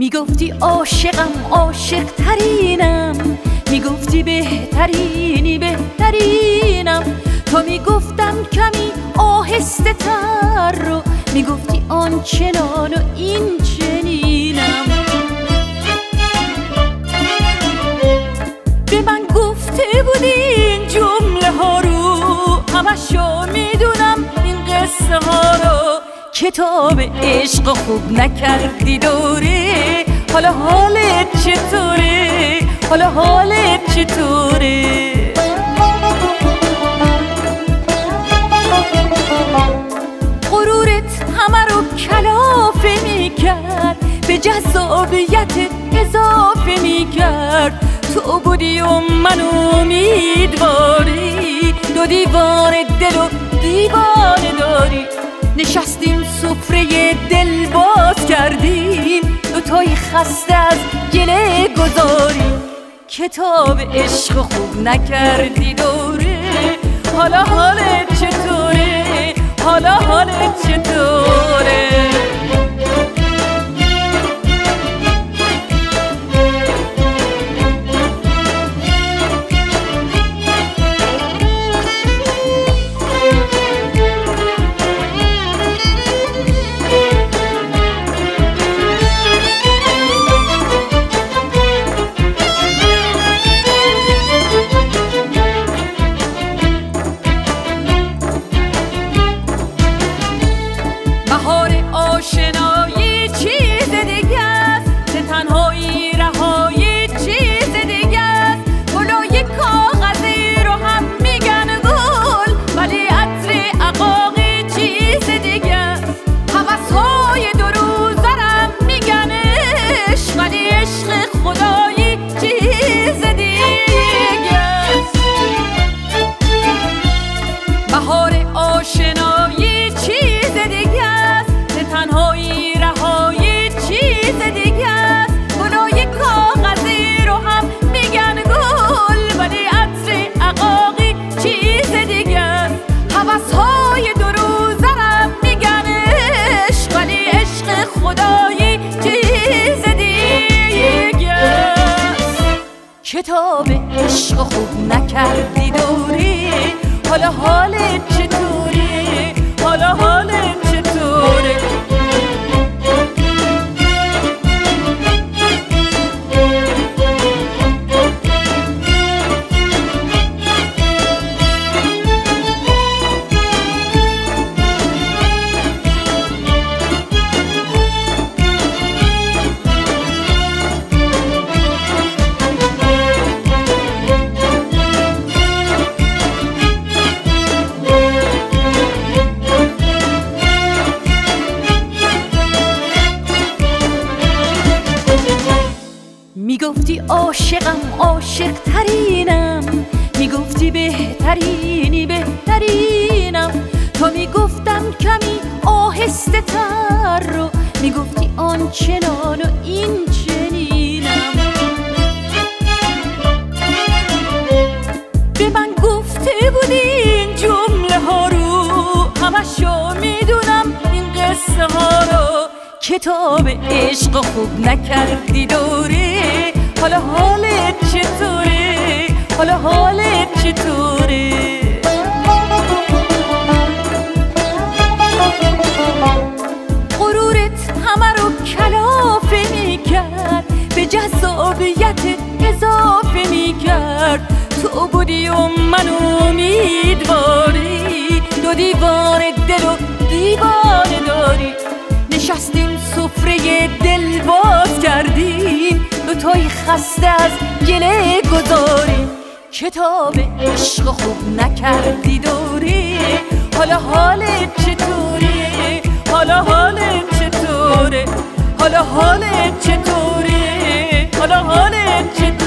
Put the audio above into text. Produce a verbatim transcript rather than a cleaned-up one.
میگفتی عاشقم عاشق ترینم، میگفتی بهترینی بهترینم، تو میگفتم کمی آهسته تر رو، میگفتی آنچنان و این چنینم. به من گفته بودی این جمله ها رو، همشو میدونم این قصه ها رو، کتاب عشق خوب نکردی دوره، حالا حالت چطوره؟ حالا حالت چطوره؟ غرورت همه رو کلافه میکرد، به جذابیت اضافه میکرد، تو بودی و من امیدواری، دو دیوار دل و دیوانه داری، نشستیم سفره دل باز کردیم، دوتایی خسته از گله گذاریم، کتاب عشق خوب نکردی دوره، حالا حالت چطوره؟ حالا حالت چطوره؟ آشنایی چیز دیگه است، که تنهایی رهایی چیز دیگه است، گلای کاغذی رو هم میگن گل، ولی عطر عقاقی چیز دیگه است، هوس‌های دو روزرم میگن عشق، ولی عشق خدایی چیز دیگه است. بهار آشنایی چیز دیگه است، تنهایی رهایی چیز دیگه است، گلای کاغذی رو هم میگن گل، ولی عطر عقاقی چیز دیگه است، هوس‌های دو روزرم میگن عشق، ولی عشق خدایی چیز دیگه است. کتاب عشق خوب نکردی دوره، حالا حالت چطوره؟ حالا حالت چطوره؟ میگفتی عاشقم عاشق ترینم، میگفتی بهترینی بهترینم، تو میگفتم کمی آهسته تر رو، میگفتی آنچنان و این چنینم. به من گفته بودی این جمله ها رو، همشو میدونم این قصه ها رو، کتاب عشق خوب نکردی دوره، حالا حالت چطوره؟ حالا حالت چطوره؟ غرورت همه رو کلافه میکرد، به جذابیت اضافه میکرد، تو بودی و من امیدواری، دو دیوار دل و دیوانه داری، نشستیم سفره دل باز کردیم، دوتایی خسته از گله گذاریم، کتاب عشق خوب نکردی دوره، حالا حالت چطوره؟ حالا حالت چطوره؟ حالا حالت چطوره؟ حالا حالت چطوره؟